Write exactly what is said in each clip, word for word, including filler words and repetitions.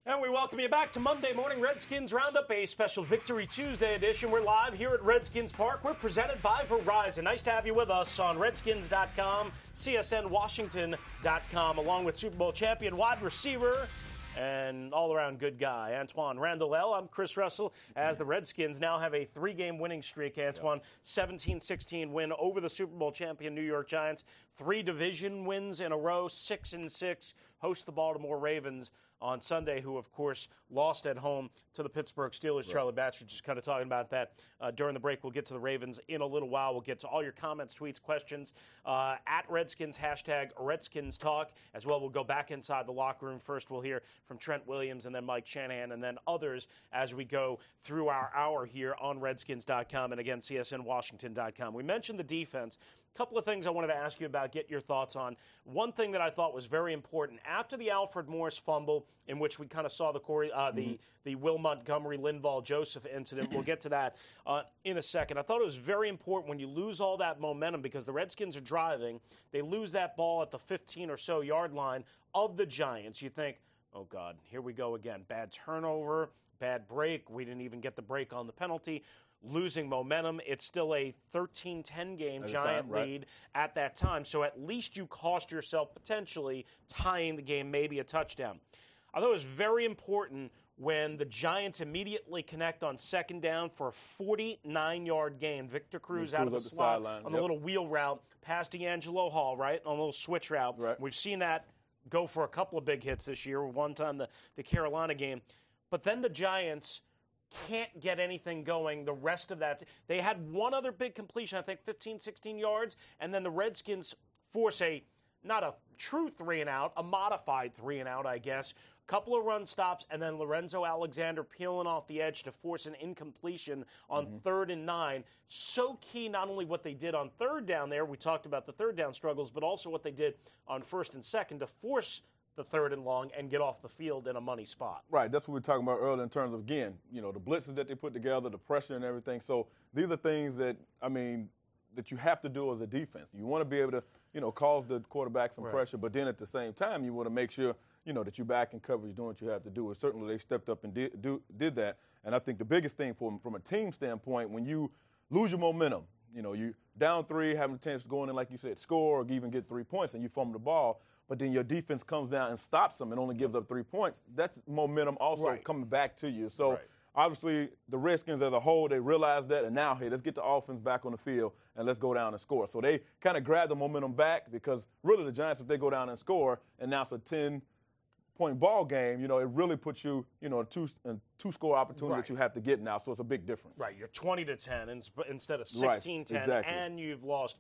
And we welcome you back to Monday Morning Redskins Roundup, a special Victory Tuesday edition. We're live here at Redskins Park. We're presented by Verizon. Nice to have you with us on redskins dot com, C S N Washington dot com, along with Super Bowl champion wide receiver and all-around good guy, Antoine Randall. I'm Chris Russell, as the Redskins now have a three-game winning streak. Antoine, seventeen sixteen win over the Super Bowl champion New York Giants. Three division wins in a row, six and six, host the Baltimore Ravens on Sunday, who, of course, lost at home to the Pittsburgh Steelers. Right. Charlie Batch was just kind of talking about that uh, during the break. We'll get to the Ravens in a little while. We'll get to all your comments, tweets, questions uh, at Redskins, hashtag Redskins Talk. As well, we'll go back inside the locker room. First, we'll hear from Trent Williams and then Mike Shanahan and then others as we go through our hour here on redskins dot com and, again, C S N Washington dot com. We mentioned the defense. A couple of things I wanted to ask you about, get your thoughts on. One thing that I thought was very important, after the Alfred Morris fumble, in which we kind of saw the Corey, uh, the, mm-hmm. the Will Montgomery, Linval Joseph incident, we'll get to that uh, in a second. I thought it was very important when you lose all that momentum, because the Redskins are driving, they lose that ball at the fifteen or so yard line of the Giants. You think, oh, God, here we go again. Bad turnover, bad break. We didn't even get the break on the penalty. Losing momentum. It's still a thirteen ten game at Giant time, right. lead at that time. So at least you cost yourself potentially tying the game, maybe a touchdown. I thought it was very important when the Giants immediately connect on second down for a forty-nine yard gain. Victor Cruz out of the, the slot on yep. the little wheel route past D'Angelo Hall, right, on a little switch route. Right. We've seen that go for a couple of big hits this year, one time the, the Carolina game. But then the Giants can't get anything going the rest of that. They had one other big completion, I think fifteen, sixteen yards, and then the Redskins force a, not a true three and out, a modified three and out, I guess. A couple of run stops, and then Lorenzo Alexander peeling off the edge to force an incompletion on mm-hmm. third and nine. So key, not only what they did on third down there, we talked about the third down struggles, but also what they did on first and second to force the third and long and get off the field in a money spot. Right, that's what we were talking about earlier in terms of, again, you know, the blitzes that they put together, the pressure and everything. So these are things that, I mean, that you have to do as a defense. You want to be able to, you know, cause the quarterback some right. pressure, but then at the same time, you want to make sure, you know, that you're back in coverage doing what you have to do. And certainly they stepped up and did, do, did that. And I think the biggest thing for, from a team standpoint, when you lose your momentum, you know, you down three, having a chance to go in and, like you said, score or even get three points, and you fumble the ball, but then your defense comes down and stops them and only gives up three points, that's momentum also right. coming back to you. So right. obviously the Redskins as a whole, they realized that, and now, hey, let's get the offense back on the field and let's go down and score. So they kind of grabbed the momentum back, because really the Giants, if they go down and score, and now it's a ten-point ball game, you know, it really puts you, you know, a two, a two-score opportunity right. that you have to get now. So it's a big difference. Right, you're twenty to ten instead of sixteen ten, right. exactly. and you've lost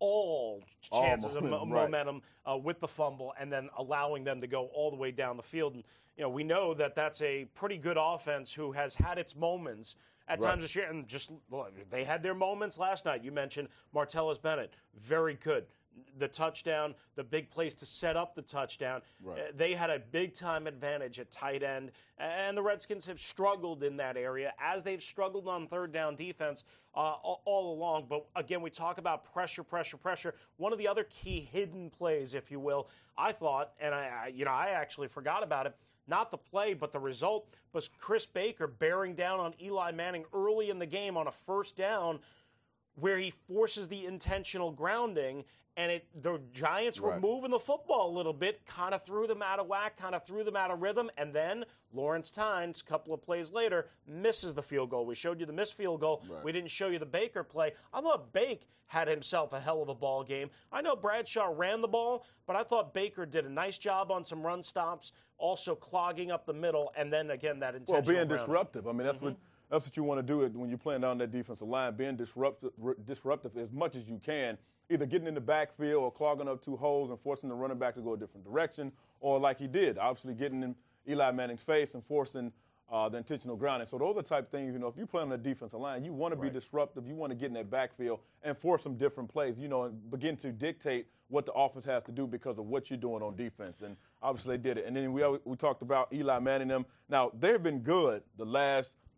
all chances all momentum, of right. momentum uh, with the fumble, and then allowing them to go all the way down the field. And, you know, we know that that's a pretty good offense who has had its moments at right. times this year. And just look, they had their moments last night. You mentioned Martellus Bennett, very good. The touchdown, the big place to set up the touchdown. Right. Uh, they had a big-time advantage at tight end, and the Redskins have struggled in that area, as they've struggled on third down defense uh, all, all along. But, again, we talk about pressure, pressure, pressure. One of the other key hidden plays, if you will, I thought, and I, I you know, I actually forgot about it, not the play, but the result was Chris Baker bearing down on Eli Manning early in the game on a first down, where he forces the intentional grounding, and it the Giants were right. moving the football a little bit, kind of threw them out of whack, kind of threw them out of rhythm, and then Lawrence Tynes, a couple of plays later, misses the field goal. We showed you the missed field goal. Right. We didn't show you the Baker play. I thought Bake had himself a hell of a ball game. I know Bradshaw ran the ball, but I thought Baker did a nice job on some run stops, also clogging up the middle, and then, again, that intentional Well, being grounding. disruptive. I mean, that's mm-hmm. what that's what you want to do when you're playing down that defensive line, being disruptive, disruptive as much as you can, either getting in the backfield or clogging up two holes and forcing the running back to go a different direction, or like he did, obviously getting in Eli Manning's face and forcing uh, the intentional grounding. So those are the type of things, you know, if you play on the defensive line, you want to right. be disruptive, you want to get in that backfield and force some different plays, you know, and begin to dictate what the offense has to do because of what you're doing on defense. And obviously they did it. And then we we talked about Eli Manning them. Now, they've been good the last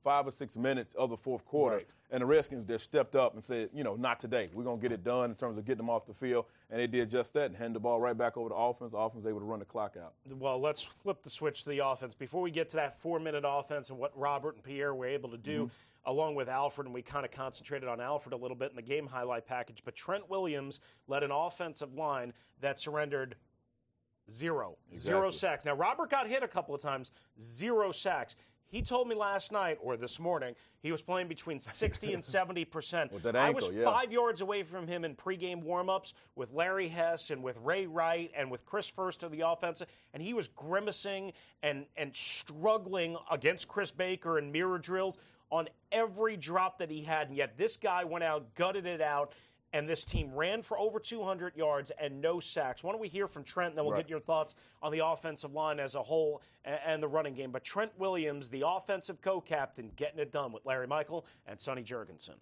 five or six minutes of the fourth quarter. Right. And the Redskins just stepped up and said, you know, not today. We're going to get it done in terms of getting them off the field. And they did just that and handed the ball right back over to offense. The offense was able to run the clock out. Well, let's flip the switch to the offense. Before we get to that four-minute offense and what Robert and Pierre were able to do, mm-hmm. along with Alfred, and we kind of concentrated on Alfred a little bit in the game highlight package, but Trent Williams led an offensive line that surrendered zero. Exactly. Zero sacks. Now, Robert got hit a couple of times, zero sacks. He told me last night or this morning he was playing between sixty and seventy percent. With that I ankle, was yeah. five yards away from him in pregame warmups with Larry Hess and with Ray Wright and with Chris First of the offensive, and he was grimacing and, and struggling against Chris Baker and mirror drills on every drop that he had, and yet this guy went out, gutted it out, and this team ran for over two hundred yards and no sacks. Why don't we hear from Trent, and then we'll right. get your thoughts on the offensive line as a whole and, and the running game. But Trent Williams, the offensive co-captain, getting it done with Larry Michael and Sonny Jurgensen.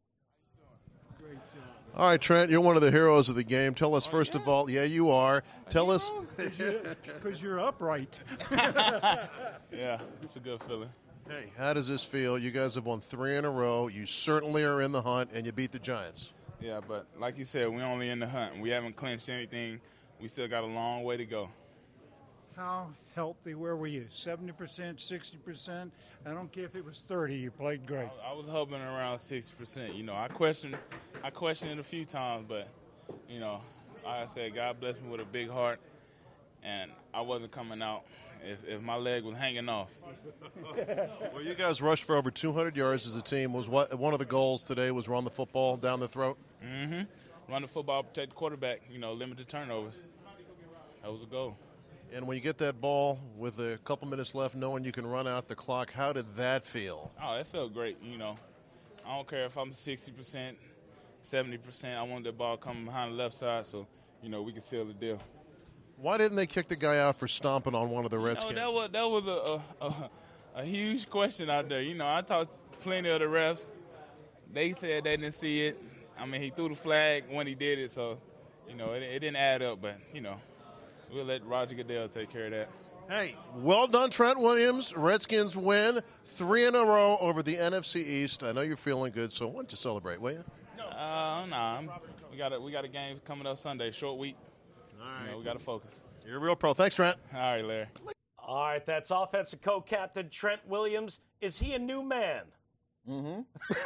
Great job. All right, Trent, you're one of the heroes of the game. Tell us, oh, first yeah. of all, yeah, you are. Tell us. Because you're, you're upright. Yeah, it's a good feeling. Hey, how does this feel? You guys have won three in a row. You certainly are in the hunt, and you beat the Giants. Yeah, but like you said, we're only in the hunt. We haven't clinched anything. We still got a long way to go. How healthy where were you? seventy percent, sixty percent? I don't care if it was thirty. You played great. I, I was hoping around sixty percent. You know, I questioned, I questioned it a few times, but, you know, like I said, God blessed me with a big heart, and I wasn't coming out if, if my leg was hanging off. Well, you guys rushed for over two hundred yards as a team. Was what one of the goals today was run the football down the throat? Mm-hmm. Run the football, protect the quarterback, you know, limit the turnovers. That was a goal. And when you get that ball with a couple minutes left, knowing you can run out the clock, how did that feel? Oh, it felt great, you know. I don't care if I'm sixty percent, seventy percent. I want that ball coming behind the left side so, you know, we can seal the deal. Why didn't they kick the guy out for stomping on one of the Redskins? You know, that was, that was a, a, a, a huge question out there. You know, I talked to plenty of the refs. They said they didn't see it. I mean, he threw the flag when he did it, so, you know, it, it didn't add up. But, you know, we'll let Roger Goodell take care of that. Hey, well done, Trent Williams. Redskins win three in a row over the N F C East. I know you're feeling good, so why don't you celebrate, will you? Uh, nah, we got a, we got a game coming up Sunday, short week. All right. You know, we got to focus. You're a real pro. Thanks, Trent. All right, Larry. All right, that's offensive co-captain Trent Williams. Is he a new man? Mm-hmm.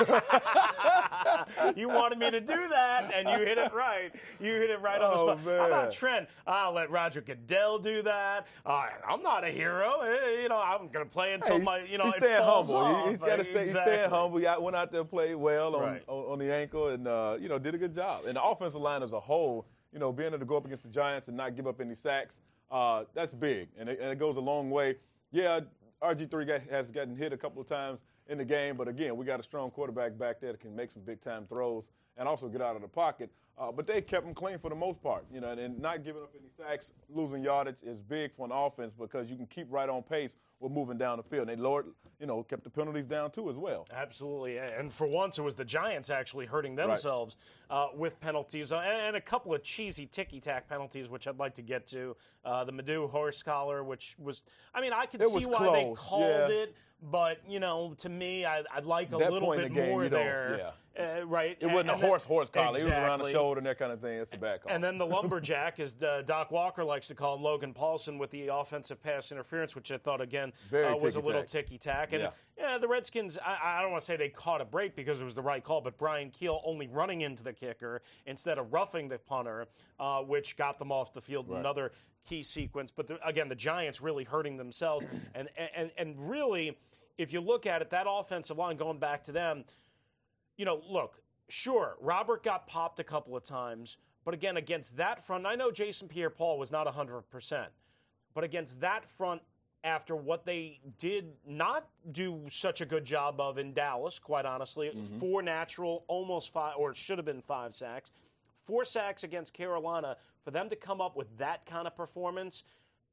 You wanted me to do that, and you hit it right. You hit it right on the Oh, spot. man. How about Trent? I'll let Roger Goodell do that. Uh, I'm not a hero. Eh, You know, I'm going to play until Hey, my, you know, he's it staying falls humble. off. He, he's got to stay. Exactly. He's staying humble. He went out there, played well on, Right. on, on the ankle, and uh, you know, did a good job. And the offensive line as a whole, you know, being able to go up against the Giants and not give up any sacks, uh, that's big, and it, and it goes a long way. Yeah, R G three has gotten hit a couple of times in the game, but again, we got a strong quarterback back there that can make some big-time throws and also get out of the pocket. Uh, but they kept them clean for the most part, you know, and not giving up any sacks, losing yardage is big for an offense because you can keep right on pace with moving down the field. And they lowered, you know, kept the penalties down too as well. Absolutely, and for once, it was the Giants actually hurting themselves right. uh, with penalties, uh, and a couple of cheesy ticky-tack penalties, which I'd like to get to. Uh, the Madu horse collar, which was, I mean, I could It see was why close, they called yeah. it, but, you know, to me, I, I'd like a That little point bit in the game, more you don't- there. yeah. Uh, right. It wasn't and a horse then, horse collar. Exactly. It was around the shoulder and that kind of thing. It's a bad call. And then the lumberjack, as uh, Doc Walker likes to call him, Logan Paulson, with the offensive pass interference, which I thought, again, uh, was a little ticky-tack. And, yeah. yeah, the Redskins, I, I don't want to say they caught a break because it was the right call, but Brian Keel only running into the kicker instead of roughing the punter, uh, which got them off the field. Right. Another key sequence. But, the, again, the Giants really hurting themselves. and, and, and really, if you look at it, that offensive line, going back to them, you know, look, sure, Robert got popped a couple of times, but again, against that front, I know Jason Pierre-Paul was not one hundred percent, but against that front, after what they did not do such a good job of in Dallas, quite honestly, mm-hmm. four natural, almost five, or it should have been five sacks, four sacks against Carolina, for them to come up with that kind of performance,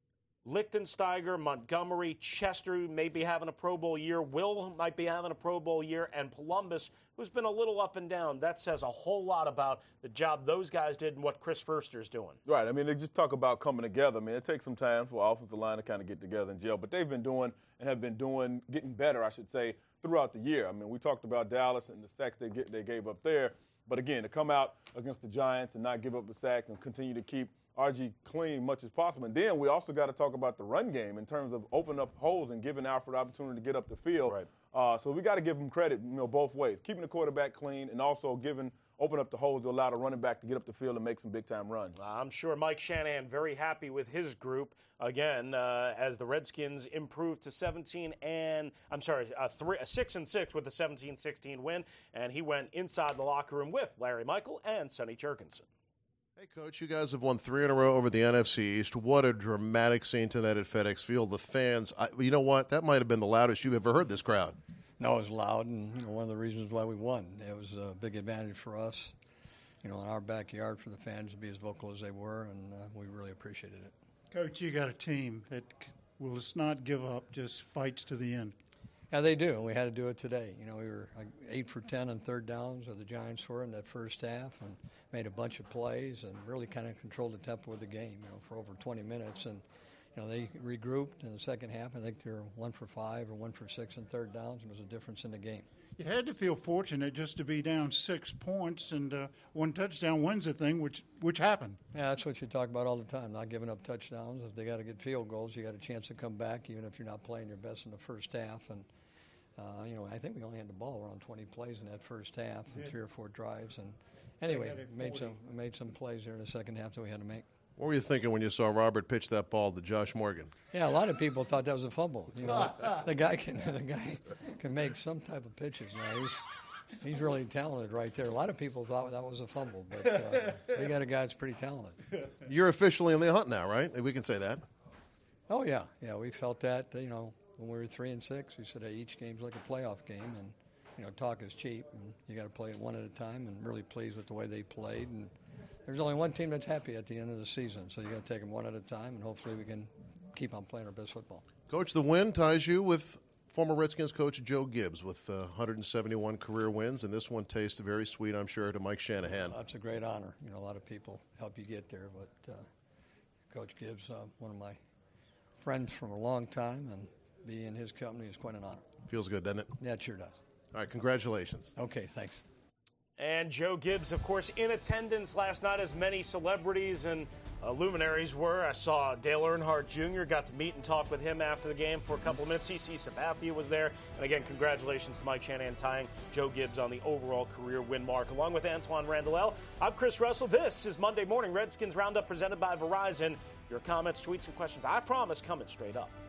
Lichtensteiger, Montgomery, Chester may be having a Pro Bowl year. Will might be having a Pro Bowl year. And Columbus, who's been a little up and down. That says a whole lot about the job those guys did and what Chris Foerster's doing. Right. I mean, they just talk about coming together. I mean, it takes some time for offensive line to kind of get together and gel. But they've been doing and have been doing, getting better, I should say, throughout the year. I mean, we talked about Dallas and the sacks they, get, they gave up there. But, again, to come out against the Giants and not give up the sacks and continue to keep R G clean much as possible. And then we also got to talk about the run game in terms of opening up holes and giving Alfred the opportunity to get up the field. Right. Uh, so we got to give him credit, you know, both ways, keeping the quarterback clean and also giving open up the holes to allow the running back to get up the field and make some big-time runs. I'm sure Mike Shanahan very happy with his group again uh, as the Redskins improved to seventeen and I'm sorry, uh, three, uh, six and six with the seventeen sixteen win, and he went inside the locker room with Larry Michael and Sonny Jurgensen. Hey, Coach, you guys have won three in a row over the N F C East. What a dramatic scene tonight at FedEx Field. The fans, I, you know what? That might have been the loudest you've ever heard this crowd. No, it was loud, and you know, one of the reasons why we won. It was a big advantage for us, you know, in our backyard for the fans to be as vocal as they were, and uh, we really appreciated it. Coach, you got a team that will just not give up, just fights to the end. Yeah, they do, and we had to do it today. You know, we were like eight for ten on third downs, or the Giants were in that first half, and made a bunch of plays and really kind of controlled the tempo of the game, you know, for over twenty minutes. And, you know, they regrouped in the second half. I think they were one for five or one for six on third downs, and it was a difference in the game. You had to feel fortunate just to be down six points, and uh, one touchdown wins the thing, which which happened. Yeah, that's what you talk about all the time, not giving up touchdowns. If they got to get field goals, you got a chance to come back, even if you're not playing your best in the first half. And, uh, you know, I think we only had the ball around twenty plays in that first half and three or four drives. And anyway, made some made some plays there in the second half that we had to make. What were you thinking when you saw Robert pitch that ball to Josh Morgan? Yeah, a lot of people thought that was a fumble. You know, the guy can the guy can make some type of pitches. Now he's he's really talented right there. A lot of people thought that was a fumble, but uh, they got a guy that's pretty talented. You're officially in the hunt now, right? We can say that. Oh yeah, yeah. We felt that. You know, when we were three and six, we said hey, each game's like a playoff game, and you know, talk is cheap, and you got to play it one at a time. And really pleased with the way they played. And there's only one team that's happy at the end of the season, so you got to take them one at a time, and hopefully we can keep on playing our best football. Coach, the win ties you with former Redskins coach Joe Gibbs with uh, one hundred seventy-one career wins, and this one tastes very sweet, I'm sure, to Mike Shanahan. That's a great honor. You know, a lot of people help you get there, but uh, Coach Gibbs, uh, one of my friends from a long time, and be in his company is quite an honor. Feels good, doesn't it? Yeah, it sure does. All right, congratulations. Okay, thanks. And Joe Gibbs, of course, in attendance last night, as many celebrities and uh, luminaries were. I saw Dale Earnhardt Junior, got to meet and talk with him after the game for a couple of minutes. C C Sabathia was there. And again, congratulations to Mike Shanahan tying Joe Gibbs on the overall career win mark, along with Antoine Randall. I'm Chris Russell. This is Monday Morning Redskins Roundup presented by Verizon. Your comments, tweets, and questions, I promise, coming straight up.